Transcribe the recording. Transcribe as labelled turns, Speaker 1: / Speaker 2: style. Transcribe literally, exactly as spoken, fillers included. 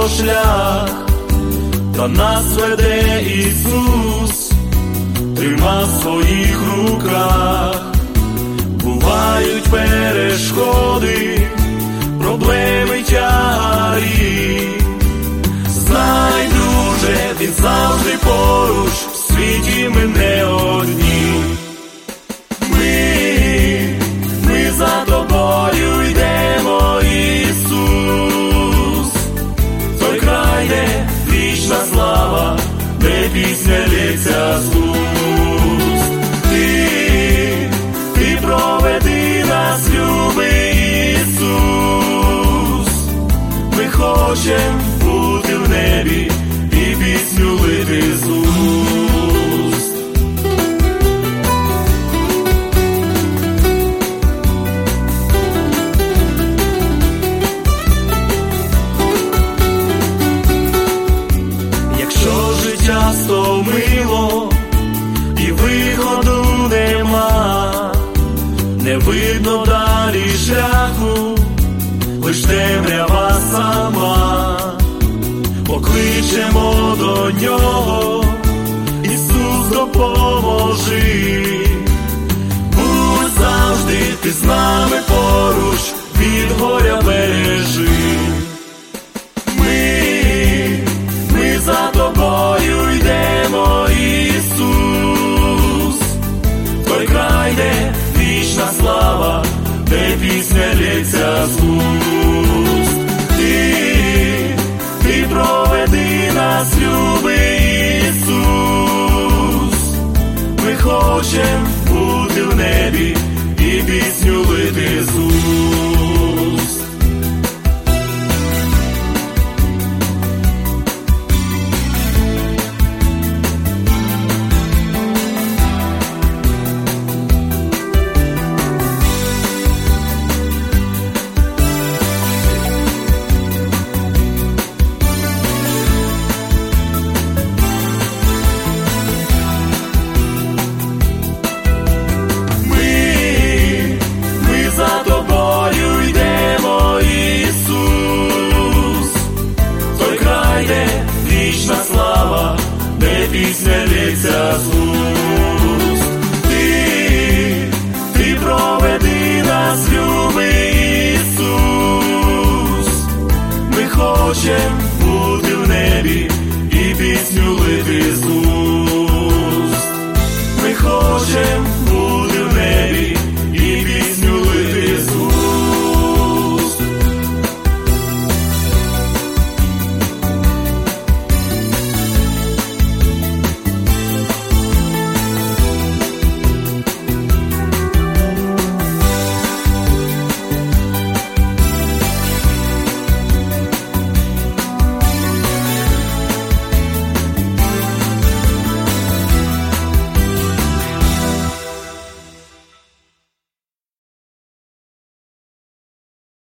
Speaker 1: шлях, та нас веде Ісус, трима в своїх руках. Бувають перешкоди, проблеми, тягарі. Знай, друже, Він завжди поруч, в світі ми не одні. Ми, ми за тобою йдемо, Ісус, той край, де вічна слава, де пісня лється з уст. Ти, ти проведи нас, любий Ісус, ми хочем бути в небі і пісню лити з уст. Якщо життя стомило і виходу нема, не видно далі шляху, лиш темрява сама, покличемо до Нього, Ісус, допоможи. Будь завжди ти з нами поруч, від горя бережи. Ми, ми за тобою йдемо, Ісус, той край, де вічна слава, де пісня лється з уст. Ти, ти проведи нас, любий Ісус, ми хочем бути в небі і пісню лити з уст. Вічна слава, де пісня лється з уст.